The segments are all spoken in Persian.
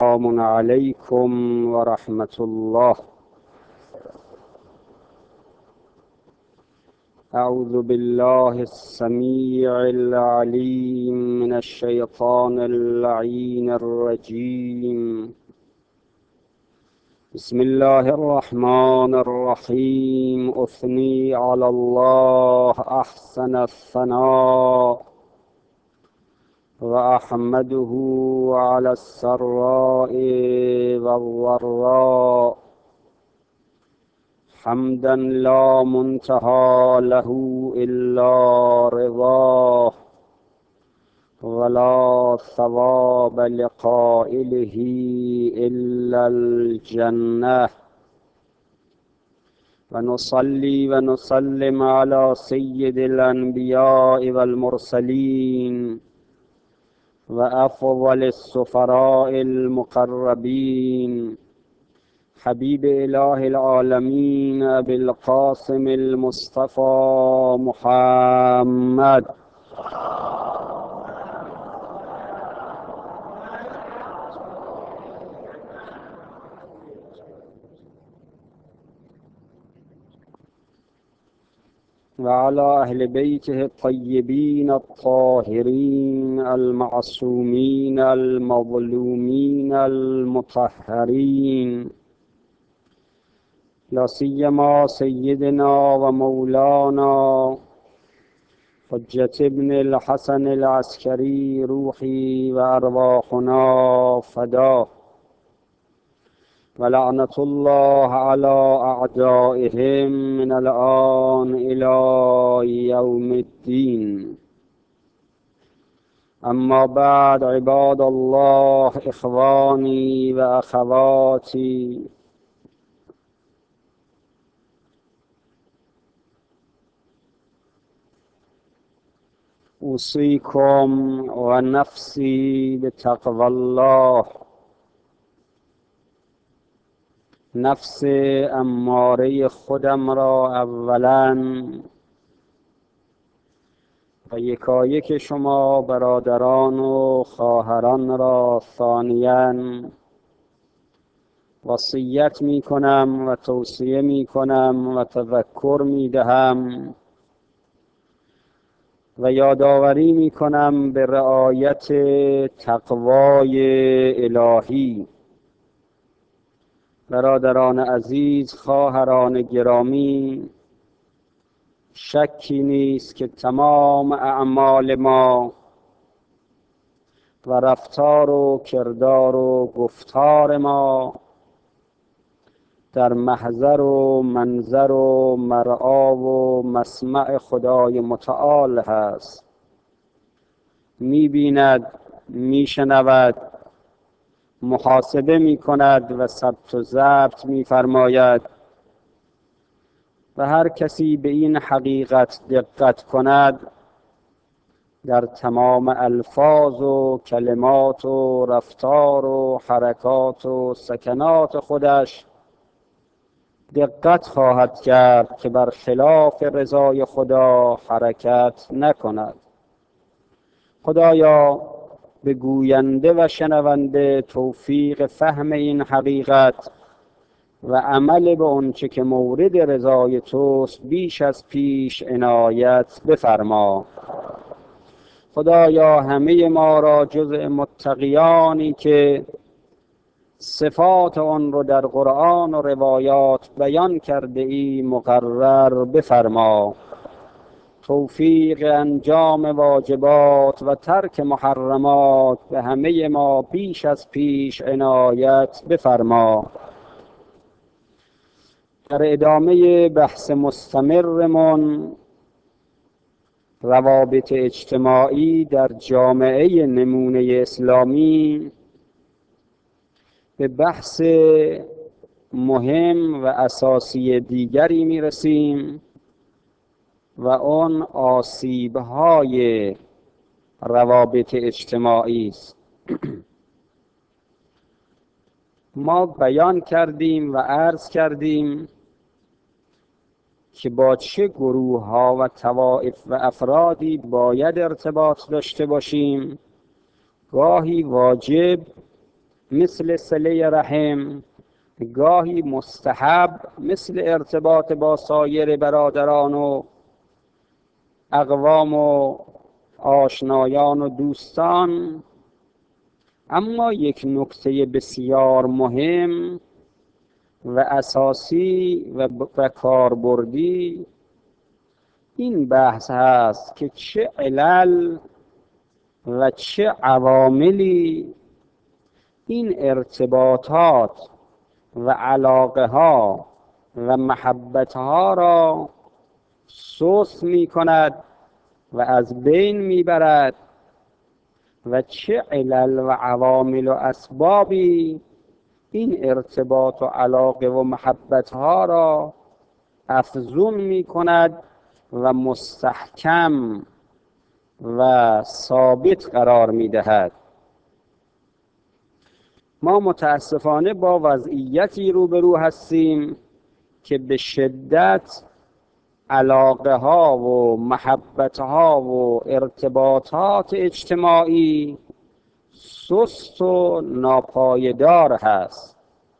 السلام عليكم ورحمة الله. أعوذ بالله السميع العليم من الشيطان اللعين الرجيم. بسم الله الرحمن الرحيم. أثني على الله أحسن الثناء وأحمده على السراء والضراء حمدا لا منتهى له إلا رضاه ولا ثواب لقائله إلا الجنة. ونصلي ونسلم على سيد الأنبياء والمرسلين وأفضل السفراء المقربين حبيب إله العالمين أبي القاسم المصطفى محمد وعلى أهل بيته الطيبين الطاهرين المعصومين المظلومين المطهرين، لا سيما سيدنا ومولانا حجة ابن الحسن العسكري روحي وأرواحنا فداه، ولعنة الله على أعدائهم من الآن إلى يوم الدين. أما بعد، عباد الله، إخواني وأخواتي، أوصيكم ونفسي بتقوى الله. نفس اماره خودم را اولا و یکایک شما برادران و خواهران را ثانیاً وصیت می کنم و توصیه می کنم و تذکر می دهم و یادآوری می کنم به رعایت تقوای الهی. برادران عزیز، خواهران گرامی، شکی نیست که تمام اعمال ما و رفتار و کردار و گفتار ما در محضر و منظر و مرعا و مسمع خدای متعال هست. می‌بیند، می‌شنود، محاسبه می‌کند و ثبت و ضبط می‌فرماید و هر کسی به این حقیقت دقت کند در تمام الفاظ و کلمات و رفتار و حرکات و سکنات خودش دقت خواهد کرد که بر خلاف رضای خدا حرکت نکند. خدایا به گوینده و شنونده توفیق فهم این حقیقت و عمل به آنچه که مورد رضای توست بیش از پیش عنایت بفرما. خدایا همه ما را جزء متقیانی که صفات آن رو در قرآن و روایات بیان کرده ای مقرر بفرما. توفیق انجام واجبات و ترک محرمات به همه ما بیش از پیش عنایت بفرما. در ادامه بحث مستمرمان روابط اجتماعی در جامعه نمونه اسلامی به بحث مهم و اساسی دیگری میرسیم و آن آسیب‌های روابط اجتماعی است. ما بیان کردیم و عرض کردیم که با چه گروه‌ها و طوائف و افرادی باید ارتباط داشته باشیم، گاهی واجب مثل صله رحم، گاهی مستحب مثل ارتباط با سایر برادران و اقوام و آشنایان و دوستان. اما یک نکته بسیار مهم و اساسی و کاربردی این بحث هست که چه علل و چه عواملی این ارتباطات و علاقه ها و محبت ها را سوس می کند و از بین می برد و چه علل و عوامل و اسبابی این ارتباط و علاقه و محبت ها را افزون می کند و مستحکم و ثابت قرار می دهد. ما متاسفانه با وضعیتی روبرو هستیم که به شدت علاقه ها و محبت ها و ارتباطات اجتماعی سست و ناپایدار هست.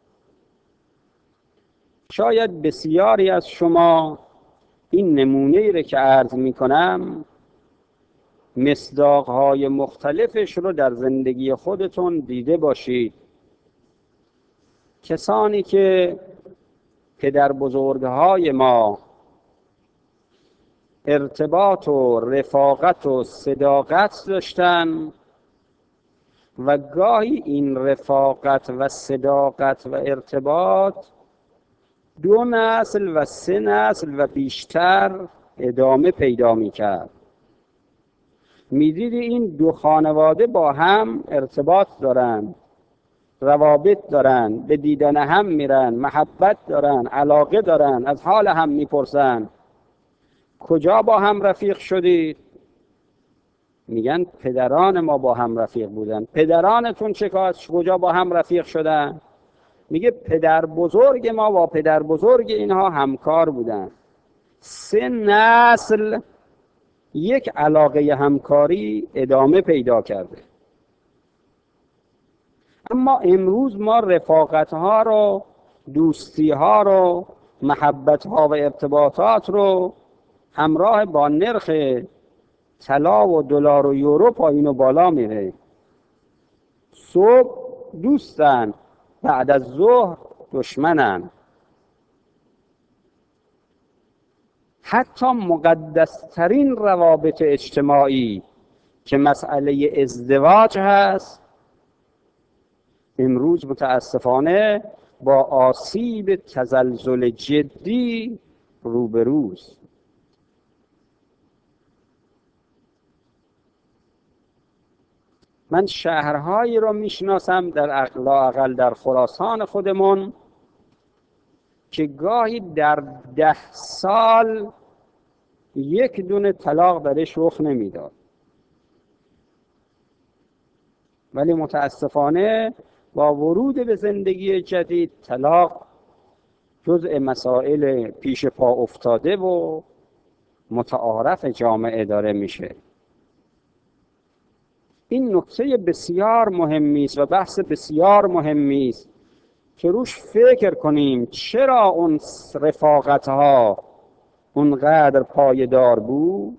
شاید بسیاری از شما این نمونه‌ای را که عرض می کنم مصداق‌های مختلفش رو در زندگی خودتون دیده باشید. کسانی که پدر بزرگهای ما ارتباط و رفاقت و صداقت داشتن و گاهی این رفاقت و صداقت و ارتباط 2 نسل و 3 نسل و بیشتر ادامه پیدا می‌کرد. می‌دیدی این 2 خانواده با هم ارتباط دارن، روابط دارن، به دیدن هم میرن، محبت دارن، علاقه دارن، از حال هم میپرسن کجا با هم رفیق شدید؟ میگن پدران ما با هم رفیق بودن. پدرانتون کجا با هم رفیق شدن؟ میگه پدر بزرگ ما با پدر بزرگ اینها همکار بودن. 3 نسل یک علاقه همکاری ادامه پیدا کرده. اما امروز ما رفاقت ها رو، دوستی ها رو، محبت ها و ارتباطات رو همراه با نرخ طلا و دلار و یورو پایین و بالا میره. صبح دوستن، بعد از ظهر دشمنن. حتی مقدسترین روابط اجتماعی که مسئله ازدواج هست امروز متاسفانه با آسیب تزلزل جدی روبروست. من شهرهایی را میشناسم در لااقل در خراسان خودمون که گاهی در 10 سال 1 دونه طلاق درش رخ نمیداد، ولی متاسفانه با ورود به زندگی جدید طلاق جزء مسائل پیش پا افتاده و متعارف جامعه داره میشه. این نکته بسیار مهمی است و بحث بسیار مهمی است که روش فکر کنیم چرا اون رفاقت ها اونقدر پایدار بود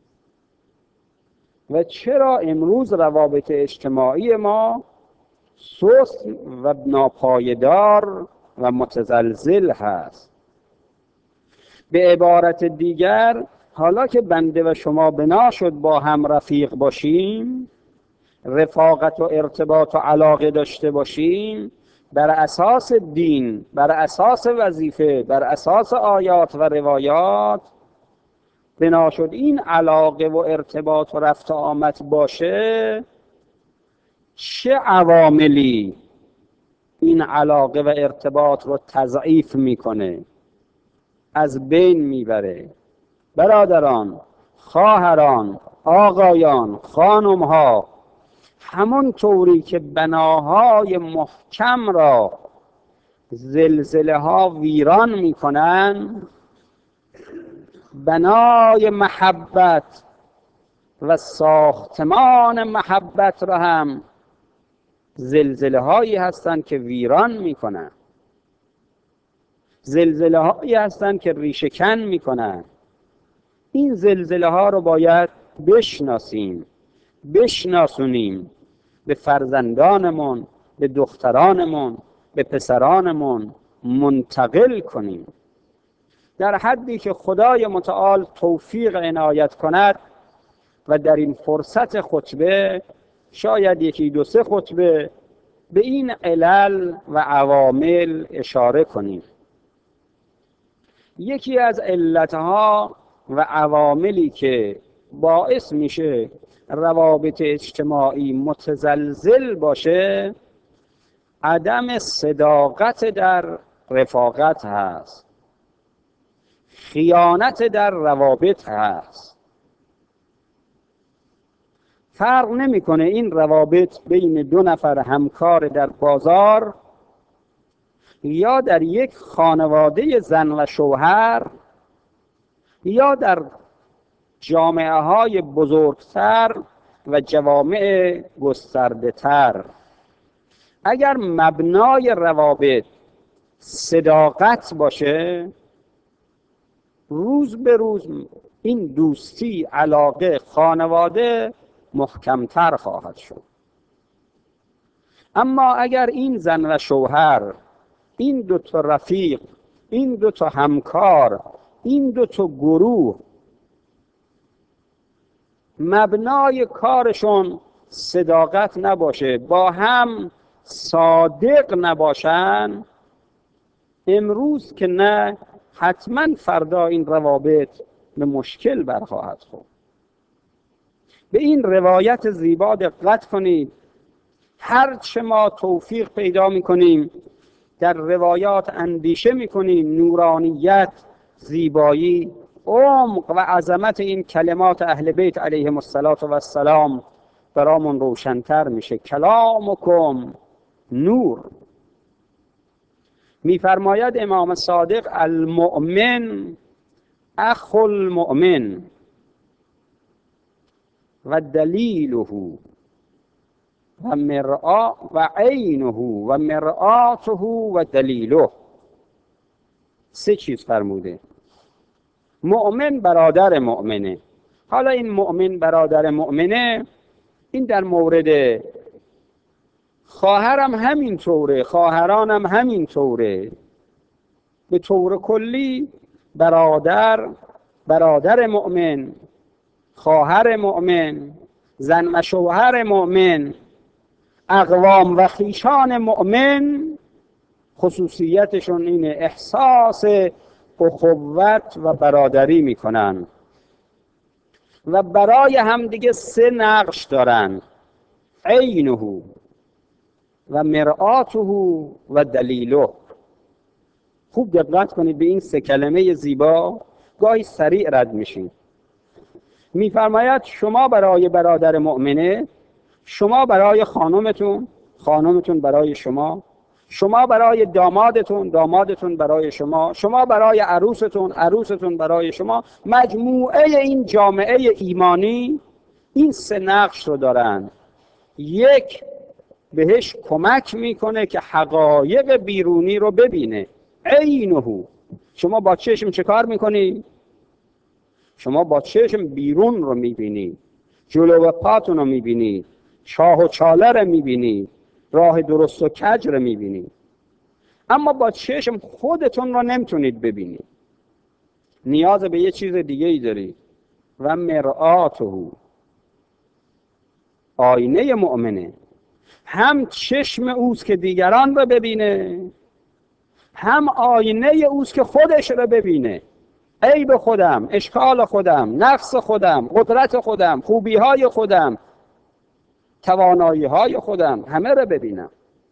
و چرا امروز روابط اجتماعی ما سست و ناپایدار و متزلزل هست. به عبارت دیگر، حالا که بنده و شما بنا شد با هم رفیق باشیم، رفاقت و ارتباط و علاقه داشته باشیم، بر اساس دین، بر اساس وظیفه، بر اساس آیات و روایات بنا شد این علاقه و ارتباط و رفت آمد باشه، چه عواملی این علاقه و ارتباط رو تضعیف میکنه، از بین میبره؟ برادران، خواهران، آقایان، خانمها، همون طوری که بناهای محکم را زلزله ها ویران میکنن، بنای محبت و ساختمان محبت را هم زلزله هایی هستند که ویران میکنن، زلزله هایی هستند که ریشه کن میکنن. این زلزله ها رو باید بشناسیم، بشناسونیم، به فرزندانمون، به دخترانمون، به پسرانمون منتقل کنیم. در حدی که خدای متعال توفیق عنایت کند و در این فرصت خطبه، شاید یکی دو سه خطبه، به این علل و عوامل اشاره کنیم. یکی از علتها و عواملی که باعث میشه روابط اجتماعی متزلزل باشه، عدم صداقت در رفاقت هست، خیانت در روابط هست. فرق نمیکنه این روابط بین دو نفر همکار در بازار یا در یک خانواده زن و شوهر یا در جامعه های بزرگتر و جوامع گسترده تر. اگر مبنای روابط صداقت باشه، روز به روز این دوستی، علاقه، خانواده محکمتر خواهد شد. اما اگر این زن و شوهر، این دو تا رفیق، این دو تا همکار، این دو تا گروه مبنای کارشون صداقت نباشه، با هم صادق نباشن، امروز که نه، حتما فردا این روابط به مشکل برخواهد خورد. به این روایت زیبا دقت کنید. هرچه ما توفیق پیدا میکنیم در روایات اندیشه میکنیم، نورانیت، زیبایی، عمق و عظمت این کلمات اهل بیت علیهم السلام برامون روشن‌تر میشه. کلامکم نور. میفرماید امام صادق: المؤمن اخو المؤمن و دلیله و مرآ و عینه و مرآته و دلیله. سه چیز فرموده. مؤمن برادر مؤمنه. حالا این مؤمن برادر مؤمنه، این در مورد خواهرم همین طوره، خواهرانم همین طوره. به طور کلی برادر مؤمن، خواهر مؤمن، زن و شوهر مؤمن، اقوام و خویشان مؤمن خصوصیتشون اینه، احساس اخوت و برادری میکنن و برای هم دیگه سه نقش دارن: عینه و مرآته و دلیله. خوب دقت کنید به این سه کلمه زیبا، گاهی سریع رد میشین. میفرماید شما برای برادر مؤمنه، شما برای خانمتون، خانمتون برای شما، شما برای دامادتون، دامادتون برای شما، شما برای عروستون، عروستون برای شما. مجموعه این جامعه ایمانی این سه نقش رو دارن. یک، بهش کمک میکنه که حقایق بیرونی رو ببینه. عینه، شما با چشم چه کار میکنی؟ شما با چشم بیرون رو میبینی، جلو و پاتون رو میبینی، چاه و چاله رو میبینی، راه درست و کج رو میبینی. اما با چشم خودتون رو نمیتونید ببینید، نیاز به یه چیز دیگه ای دارید. و مرآته، آینه مؤمنه. هم چشم اوست که دیگران رو ببینه، هم آینه اوست که خودش رو ببینه. عیب خودم، اشکال خودم، نقص خودم، قدرت خودم، خوبی‌های خودم، توانایی‌های خودم، همه رو ببینم.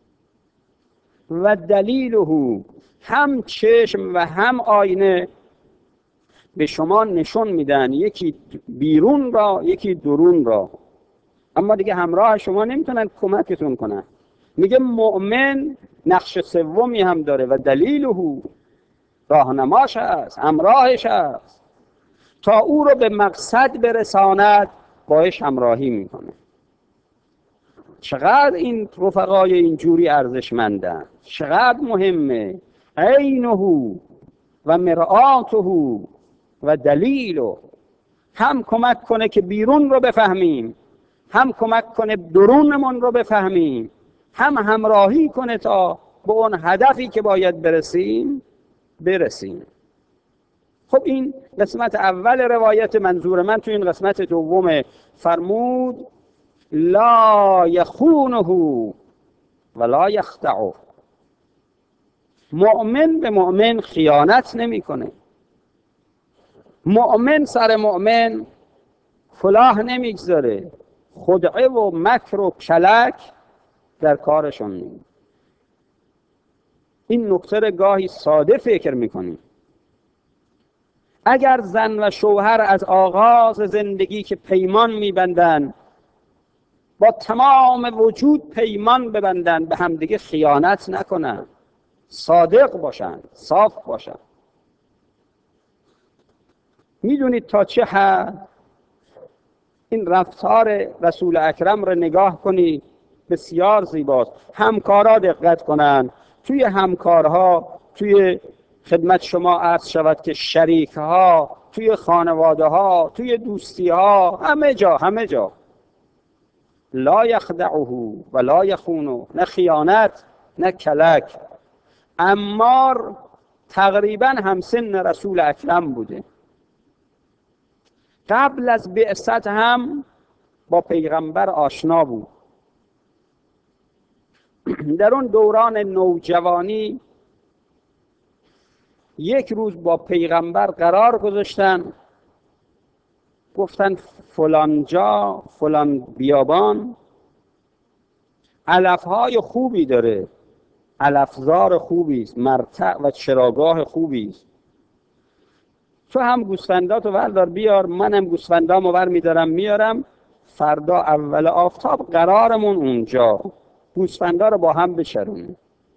و دلیله، هم چشم و هم آینه به شما نشون میدن، یکی بیرون را، یکی درون را. اما دیگه همراه شما نمیتونن کمکتون کنن. میگه مؤمن نقش سومی هم داره و دلیله، راهنماش هست، همراهش هست، تا او رو به مقصد برساند، باش همراهی میکنه. چقدر این رفقای اینجوری ارزشمندن، چقدر مهمه. عینه و مرآته و دلیله، هم کمک کنه که بیرون رو بفهمیم، هم کمک کنه درونمون رو بفهمیم، هم همراهی کنه تا به اون هدفی که باید برسیم. خب این قسمت اول روایت. منظور من تو این قسمت دوم فرمود لا یخونه و لا یخدعه. مؤمن به مؤمن خیانت نمیکنه. مؤمن سر مؤمن کلاه نمیگذاره. خدعه و مکر و کلک در کارشون نیست. این نکته رو گاهی ساده فکر میکنیم. اگر زن و شوهر از آغاز زندگی که پیمان میبندن، با تمام وجود پیمان ببندن، به همدیگه خیانت نکنن، صادق باشن، صاف باشن. میدونید تا چه حد این رفتار رسول اکرم رو نگاه کنید، بسیار زیباست. همکارا دقت کنن. توی همکارها، توی خدمت شما عرض شود که شریکها، توی خانواده ها، توی دوستی ها، همه جا لا یخدعه و لا یخونه، نه خیانت نه کلک. عمار تقریبا همسن رسول اکرم بوده. قبل از بعثت هم با پیغمبر آشنا بود. در اون دوران نوجوانی یک روز با پیغمبر قرار گذاشتن، گفتن فلان جا، فلان بیابان علفهای خوبی داره، علفزار خوبی است، مرتع و چراگاه خوبی است. تو هم گوسفنداتو بردار بیار، منم گوسفندامو برمیدارم میارم، فردا اول آفتاب قرارمون اونجا، گوسفندا رو با هم بچرونیم.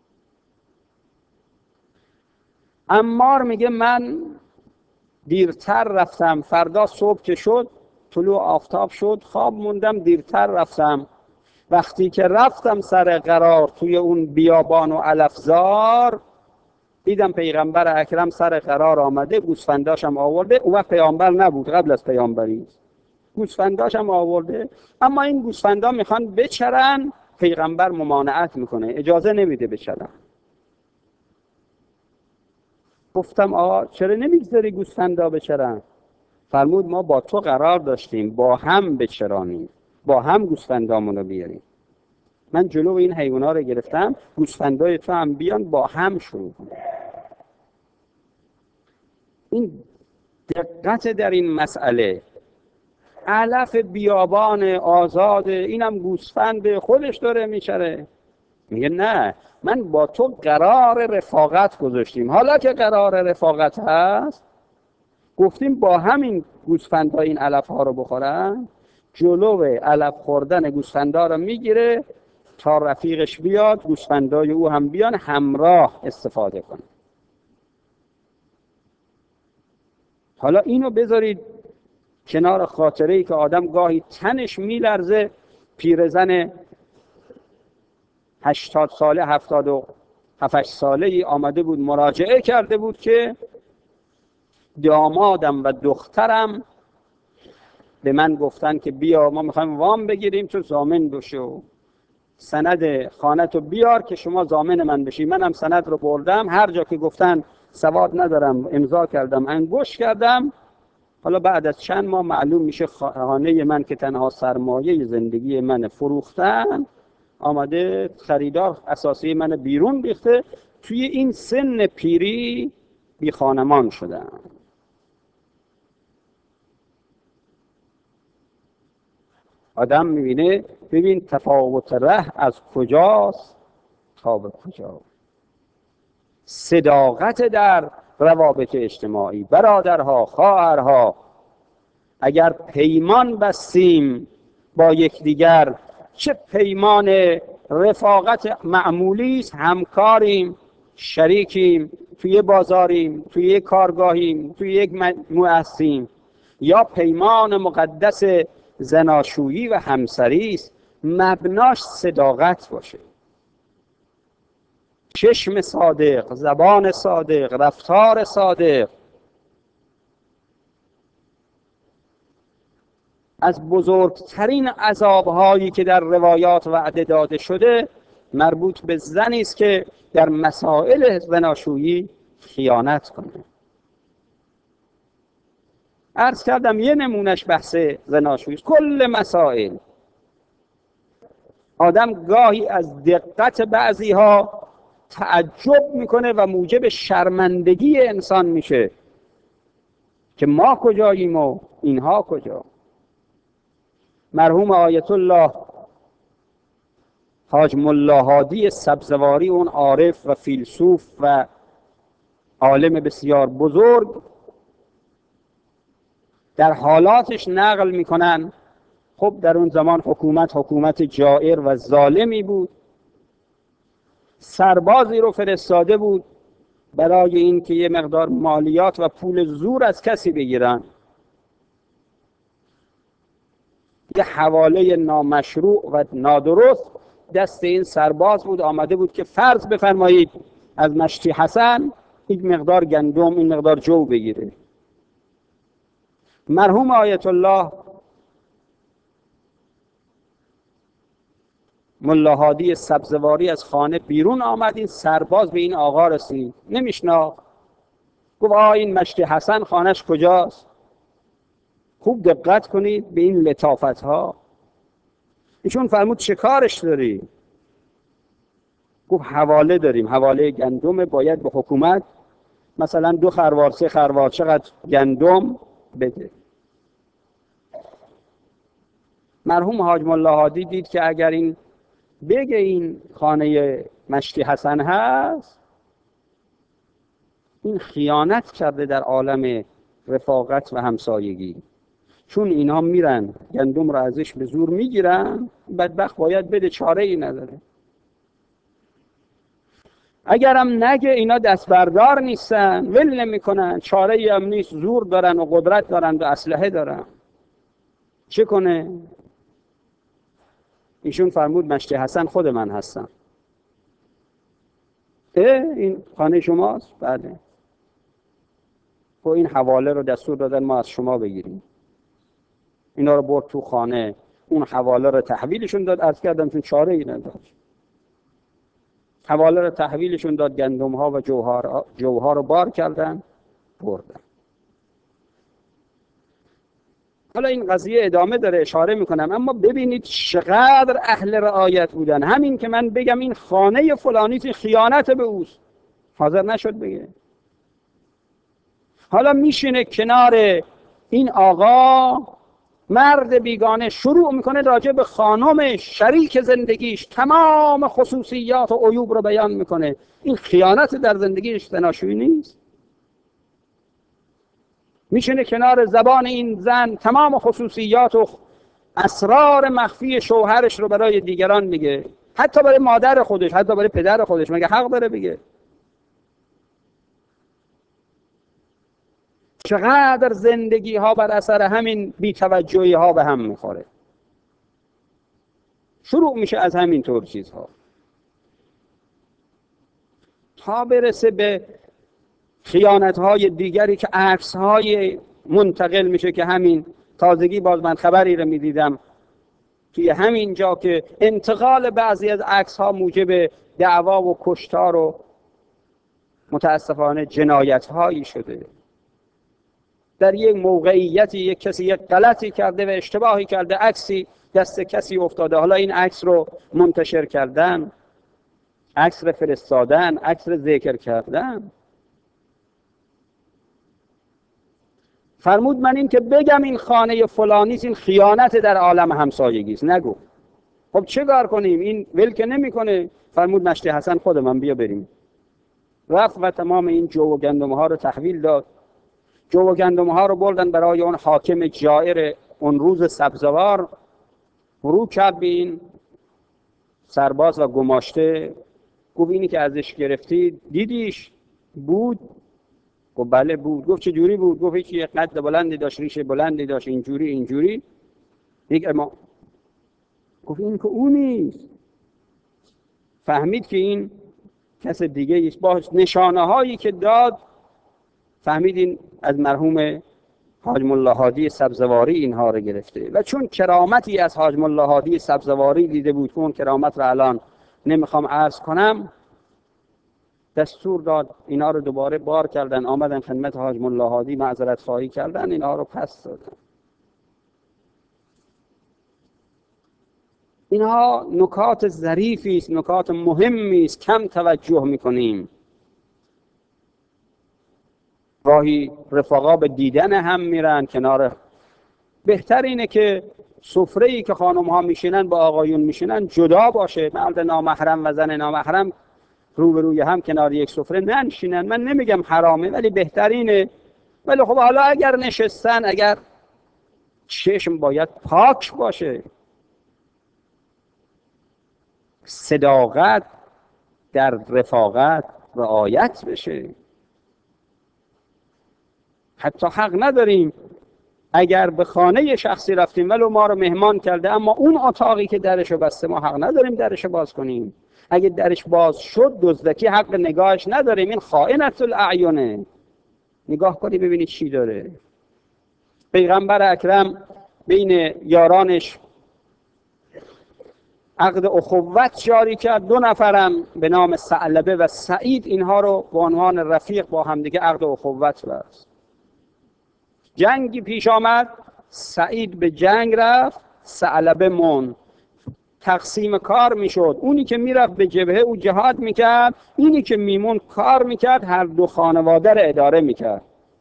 عمار میگه من دیرتر رفتم، فردا صبح که شد، طلوع آفتاب شد، خواب موندم، دیرتر رفتم. وقتی که رفتم سر قرار توی اون بیابان و علفزار، دیدم پیغمبر اکرم سر قرار آمده، گوسفنداشم آورده. اون وقت پیامبر نبود، قبل از پیامبری. گوسفنداشم آورده، اما این گوسفندا میخوان بچرن، پیغمبر ممانعت میکنه، اجازه نمیده بچرن. گفتم آقا چرا نمیگذاری گوسفندا بچرن؟ فرمود ما با تو قرار داشتیم با هم بچرانیم، با هم گوسفندامونو بیاریم. من جلو این حیونا رو گرفتم، گوسفندای تو هم بیان با هم شروع کنیم. این دقت در این مسئله. علف بیابان آزاده، اینم گوسفند خودش داره میچره. میگه نه، من با تو قرار رفاقت گذاشتیم، حالا که قرار رفاقت هست گفتیم با همین گوسفندها این علف ها رو بخورن. جلو علف خوردن گوسفندا رو میگیره تا رفیقش بیاد، گوسفندای او هم بیان همراه استفاده کنه. حالا اینو بذارید کنار خاطره‌ای که آدم گاهی تنش میلرزه. پیرزن 80 ساله، 77 ساله ای آمده بود، مراجعه کرده بود که دامادم و دخترم به من گفتن که بیا ما میخوایم وام بگیریم تو ضامن بشو، سند خانه‌تو بیار که شما ضامن من بشی. منم سند رو بردم، هر جا که گفتن سواد ندارم امضا کردم، انگشت کردم. حالا بعد از چند ماه معلوم میشه خانه من که تنها سرمایه زندگی من فروختن، آمده خریدار اساسی من بیرون ریخته. توی این سن پیری بی خانمان شدم. آدم میبینه، ببین تفاوت ره از کجاست تا به کجا. صداقت در روابط اجتماعی، برادرها، خواهرها، اگر پیمان بستیم با یکدیگر، چه پیمان رفاقت معمولی است، همکاریم، شریکیم، توی بازاریم، توی کارگاهیم، توی یک مؤسسیم، یا پیمان مقدس زناشویی و همسری است. مبناش صداقت باشه، چشم صادق، زبان صادق، رفتار صادق. از بزرگترین عذابهایی که در روایات وعده داده شده مربوط به زنی است که در مسائل زناشویی خیانت کنه. عرض کردم یه نمونش بحث زناشویی، کل مسائل. آدم گاهی از دقت بعضی ها تعجب میکنه و موجب شرمندگی انسان میشه که ما کجاییم و اینها کجا. مرحوم آیت الله حاج ملا هادی سبزواری، اون عارف و فیلسوف و عالم بسیار بزرگ، در حالاتش نقل میکنن خب در اون زمان حکومت جائر و ظالمی بود. سربازی رو فرستاده بود برای این که یه مقدار مالیات و پول زور از کسی بگیرن. یه حواله نامشروع و نادرست دست این سرباز بود. آمده بود که فرض بفرمایید از مشتی حسن این مقدار گندم، این مقدار جو بگیره. مرحوم آیت الله ملا هادی سبزواری از خانه بیرون آمد. این سرباز به این آقا رسید، نمیشناخت. گفت این مشتی حسن خانهش کجاست؟ خوب دقت کنید به این لطافت ها. ایشون فرمود چه کارش داری؟ گفت حواله داریم، حواله گندم، باید به حکومت مثلا 2 خروار 3 خروار چقدر گندم بده. مرحوم حاج ملا هادی دید که اگر این بگه این خانه مشتی حسن هست، این خیانت کرده در عالم رفاقت و همسایگی. چون اینا میرن گندم رو ازش به زور میگیرن، بدبخت باید بده، چاره ای نداره. اگرم نگه اینا دست بردار نیستن، ول نمیکنن، چاره ای هم نیست، زور دارن و قدرت دارن و اسلحه دارن، چه کنه؟ ایشون فرمود مشتی حسن خود من هستم. این خانه شماست؟ بله. خب این حواله رو دستور دادن ما از شما بگیریم. اینا رو برد تو خانه، اون حواله رو تحویلشون داد. عرض کردم چون چاره ای نداشت، حواله رو تحویلشون داد، گندم ها و جوها رو بار کردن بردن. حالا این قضیه ادامه داره، اشاره میکنم، اما ببینید چقدر اهل رعایت بودن. همین که من بگم این خانه فلانی خیانت به اوست، حاضر نشد بگه. حالا میشینه کنار این آقا، مرد بیگانه، شروع میکنه راجع به خانمش، شریک زندگیش، تمام خصوصیات و عیوب رو بیان میکنه. این خیانت در زندگیش زناشویی نیست؟ میشینه کنار زبان این زن، تمام خصوصیات و اسرار مخفی شوهرش رو برای دیگران میگه، حتی برای مادر خودش، حتی برای پدر خودش. مگه حق داره بگه؟ چقدر زندگی ها بر اثر همین بی‌توجهی ها به هم میخوره. شروع میشه از همین طور چیزها تا برسه به خیانت های دیگری که عکس های منتقل میشه. که همین تازگی باز من خبری رو میدیدم توی همین جا که انتقال بعضی از عکس ها موجب دعوا و کشتار و متاسفانه جنایت هایی شده. در یک موقعیتی یک کسی یک غلطی کرده و اشتباهی کرده، عکسی دست کسی افتاده، حالا این عکس رو منتشر کردن، عکس رو فرستادن، عکس رو ذکر کردن. فرمود من این که بگم این خانه فلانیست، این خیانت در عالم همسایگی است، نگو. خب چه کار کنیم؟ این ول که نمیکنه. فرمود مشتی حسن خود من، بیا بریم. رفت و تمام این جو و گندم ها رو تحویل داد. جو و گندم ها رو بردن برای اون حاکم جائر اون روز سبزوار. فرو کرد به این سرباز و گماشته. گفت اینی که ازش گرفتی دیدیش؟ بود؟ گفت بله بود. گفت چه جوری بود؟ گفت هیچ، یک قد بلندی داشت، ریشه بلندی داشت، اینجوری. یک گفت این که او نیست. فهمید که این کس دیگه است. با نشانه هایی که داد فهمید این از مرحوم حاج ملا هادی سبزواری اینها رو گرفته. و چون کرامتی از حاج ملا هادی سبزواری دیده بود که اون کرامت رو الان نمیخوام عرض کنم، دستور داد اینا رو دوباره بار کردن، آمدن خدمت حاج ملا هادی معذرت خواهی کردن، اینا رو پس دادن. اینها نکات ظریفی است، نکات مهمی است، کم توجه میکنیم. گاهی رفقا به دیدن هم میرن کنار. بهتر اینه که سفره‌ای که خانم ها میشینن با آقایون میشینن جدا باشه، مرد نامحرم و زن نامحرم روبروی هم کنار یک سفره ننشینن. من نمیگم حرامه ولی بهترینه. ولی خب حالا اگر نشستن، اگر چشم باید پاک باشه، صداقت در رفاقت رعایت بشه. حتی حق نداریم اگر به خانه شخصی رفتیم ولو ما رو مهمان کرده، اما اون اتاقی که درشو بسته ما حق نداریم درشو باز کنیم. اگه درش باز شد دزدکی حق نگاهش نداریم. این خائنة الاعیونه. نگاه کنی ببینید چی داره. پیغمبر اکرم بین یارانش عقد اخوت جاری کرد. 2 نفرم به نام ثعلبه و سعید اینها رو به عنوان رفیق با همدیگه عقد اخوت بست. جنگی پیش آمد، سعید به جنگ رفت، ثعلبه موند. تقسیم کار میشد. اونی که میرفت به جبهه او جهاد میکرد، اینی که میمون کار میکرد، هر دو خانواده رو اداره میکرد.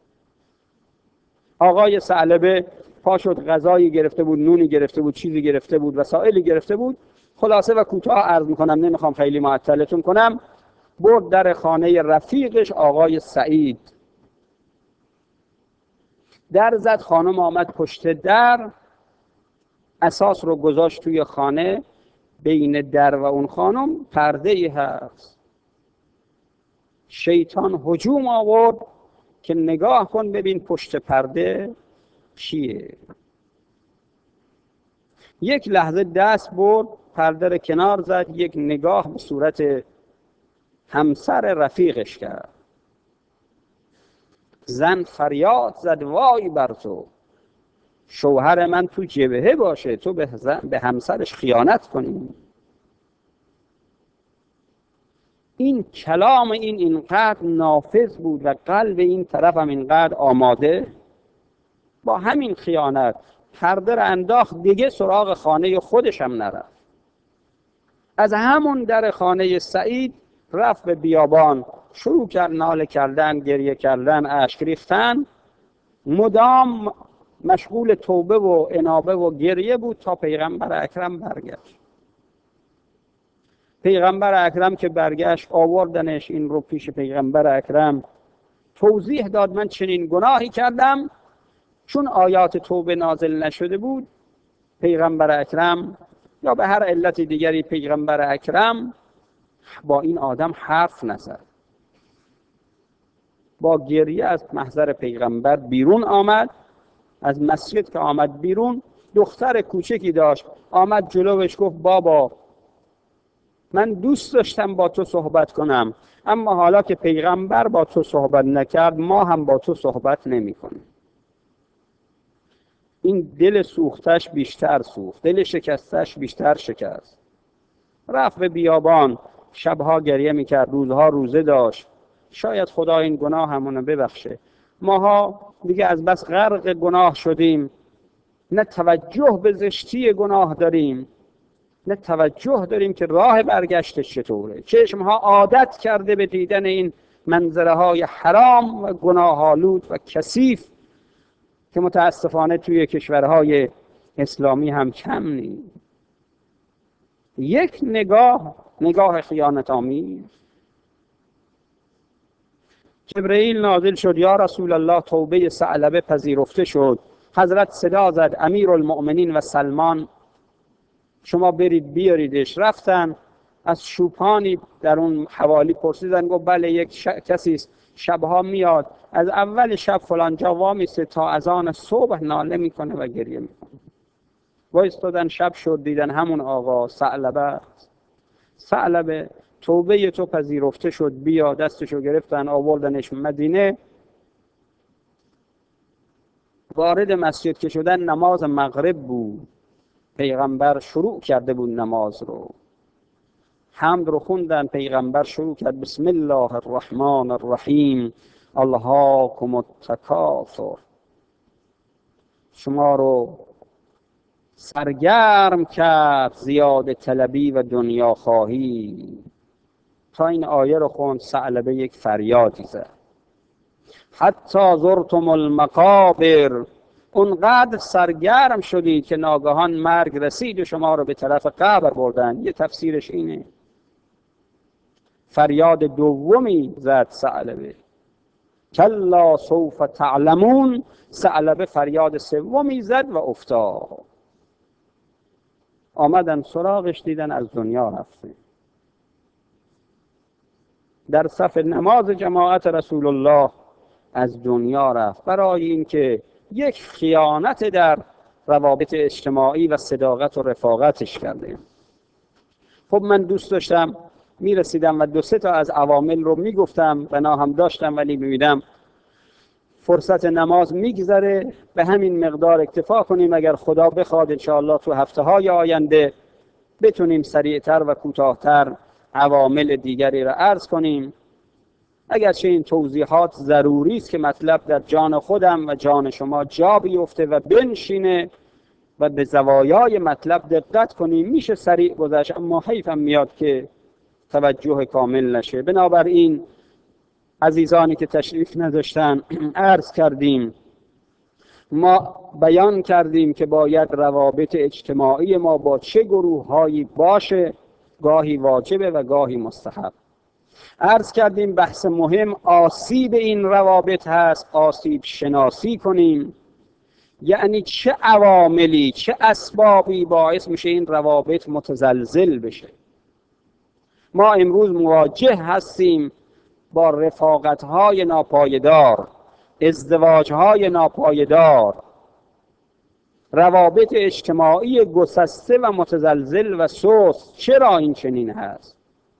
آقای ثعلبه پا شد، غذایی گرفته بود، نونی گرفته بود، چیزی گرفته بود، وسایلی گرفته بود. خلاصه و کوتاه عرض میکنم، نمیخوام خیلی معطلتون کنم، برد در خانه رفیقش آقای سعید. در زد، خانم آمد پشت در، اساس رو گذاشت توی خانه. بین در و اون خانم پرده ای هست. شیطان هجوم آورد که نگاه کن ببین پشت پرده چیه. یک لحظه دست برد، پرده رو کنار زد، یک نگاه به صورت همسر رفیقش کرد. زن فریاد زد وای بر تو، شوهر من تو جبهه باشه، تو به همسرش خیانت کنی. این کلام این اینقدر نافذ بود و قلب این طرف هم اینقدر آماده. با همین خیانت پرده رو انداخت، دیگه سراغ خانه خودش هم نرفت. از همون در خانه سعید رفت به بیابان، شروع کرد ناله کردن، گریه کردن، اشک ریختن. مدام مشغول توبه و انابه و گریه بود تا پیغمبر اکرم برگشت. پیغمبر اکرم که برگشت، آوردنش این رو پیش پیغمبر اکرم، توضیح داد من چنین گناهی کردم. چون آیات توبه نازل نشده بود، پیغمبر اکرم یا به هر علت دیگری پیغمبر اکرم با این آدم حرف نزد. با گریه از محضر پیغمبر بیرون آمد. از مسجد که آمد بیرون، دختر کوچکی داشت، آمد جلوش گفت بابا من دوست داشتم با تو صحبت کنم، اما حالا که پیغمبر با تو صحبت نکرد ما هم با تو صحبت نمی کنیم. این دل سوختش بیشتر سوخت، دل شکستش بیشتر شکست. رفت به بیابان، شبها گریه میکرد، روزها روزه داشت. شاید خدا این گناه همونو ببخشه. ماها دیگه از بس غرق گناه شدیم، نه توجه به زشتی گناه داریم، نه توجه داریم که راه برگشتش چطوره. چشمها عادت کرده به دیدن این منظره های حرام و گناه‌آلود و کثیف که متاسفانه توی کشورهای اسلامی هم کم نیست. یک نگاه خیانت آمیز. جبرئیل نازل شد، یا رسول الله توبه ثعلبه پذیرفته شد. حضرت صدا زد امیرالمؤمنین و سلمان شما برید بیاریدش. رفتن، از شوپانی در اون حوالی پرسیدن، گفت بله یک کسی است، شبها میاد، از اول شب فلان جا وامیسته تا اذان صبح ناله میکنه و گریه میکنه. وایستادن، شب شد دیدن همون آقا ثعلبه. ثعلبه توبه تو پذیرفته شد، بیا. دستشو گرفتن آوردنش مدینه. وارد مسجد که شدن نماز مغرب بود. پیغمبر شروع کرده بود نماز رو، حمد رو خوندن. پیغمبر شروع کرد بسم الله الرحمن الرحیم الهاکم التکاثر. شما رو سرگرم کرد زیاده طلبی و دنیا خواهی. تا این آیه رو خوند ثعلبه یک فریادی زد. حتی زرتم المقابر، اونقدر سرگرم شدید که ناگهان مرگ رسید و شما رو به طرف قبر بردن. یه تفسیرش اینه. فریاد دومی زد ثعلبه، کلا سوف تعلمون. ثعلبه فریاد سومی زد و افتاد. آمدن سراغش، دیدن از دنیا رفته. در صف نماز جماعت رسول الله از دنیا رفت برای اینکه یک خیانت در روابط اجتماعی و صداقت و رفاقتش کرده. خب من دوست داشتم میرسیدم و 2-3 تا از عوامل رو میگفتم، بنا هم داشتم، ولی میبینم فرصت نماز میگذره. به همین مقدار اکتفا کنیم. اگر خدا بخواد انشاءالله تو هفته‌های آینده بتونیم سریعتر و کوتاهتر عوامل دیگری را عرض کنیم. اگرچه این توضیحات ضروری است که مطلب در جان خودم و جان شما جا بیفته و بنشینه و به زوایای مطلب دقت کنیم. میشه سریع گذشت، اما حیفم میاد که توجه کامل نشه. بنابراین عزیزانی که تشریف نداشتن عرض کردیم، ما بیان کردیم که باید روابط اجتماعی ما با چه گروه‌هایی باشه، گاهی واجبه و گاهی مستحب. عرض کردیم بحث مهم آسیب این روابط هست. آسیب شناسی کنیم، یعنی چه عواملی، چه اسبابی باعث میشه این روابط متزلزل بشه. ما امروز مواجه هستیم با رفاقت‌های ناپایدار، ازدواج‌های ناپایدار، روابط اجتماعی گسسته و متزلزل و سست. چرا این چنین هست؟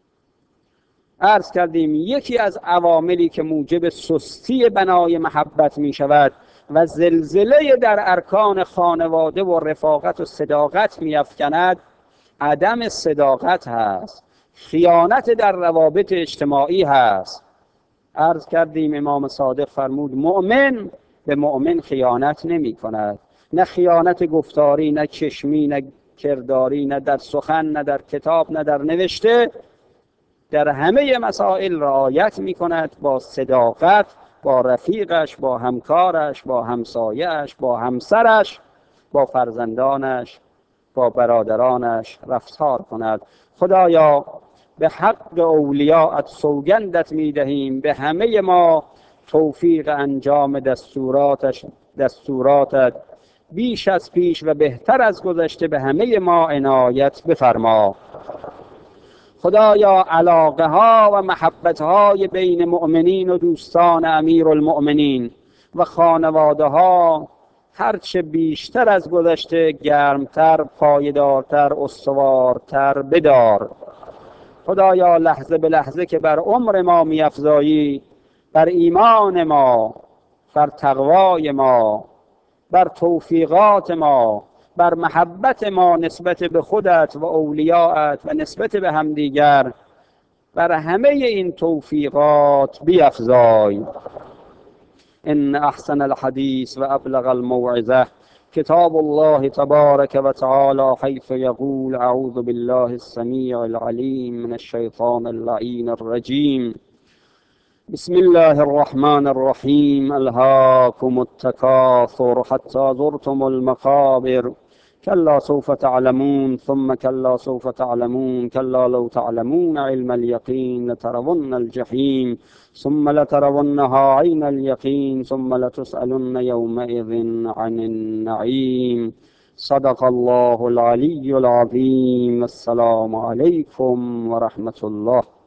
عرض کردیم یکی از عواملی که موجب سستی بنای محبت می شود و زلزله در ارکان خانواده و رفاقت و صداقت می افکند، عدم صداقت هست، خیانت در روابط اجتماعی هست. عرض کردیم امام صادق فرمود مؤمن به مؤمن خیانت نمی کند. نه خیانت گفتاری، نه چشمی، نه کرداری، نه در سخن، نه در کتاب، نه در نوشته. در همه مسائل رعایت می کند با صداقت، با رفیقش، با همکارش، با همسایه‌اش، با همسرش، با فرزندانش، با برادرانش رفتار کند. خدایا به حق اولیاءت سوگندت می دهیم به همه ما توفیق انجام دستوراتت بیش از پیش و بهتر از گذشته به همه ما عنایت بفرما. خدایا علاقه ها و محبت های بین مؤمنین و دوستان امیر المؤمنین و خانواده ها هرچه بیشتر از گذشته گرمتر، پایدارتر، استوارتر بدار. خدایا لحظه به لحظه که بر عمر ما می‌افزایی، بر ایمان ما، بر تقوای ما، بر توفیقات ما، بر محبت ما نسبت به خودت و اولیاءت و نسبت به همدیگر، بر همه این توفیقات بیفزای. ان احسن الحديث وابلغ الموعظه كتاب الله تبارك وتعالى حيث يقول اعوذ بالله السميع العليم من الشيطان اللعين الرجيم بسم الله الرحمن الرحيم ألهاكم التكاثر حتى زرتم المقابر كلا سوف تعلمون ثم كلا سوف تعلمون كلا لو تعلمون علم اليقين لترون الجحيم ثم لترونها عين اليقين ثم لتسألن يومئذ عن النعيم. صدق الله العلي العظيم. السلام عليكم ورحمة الله.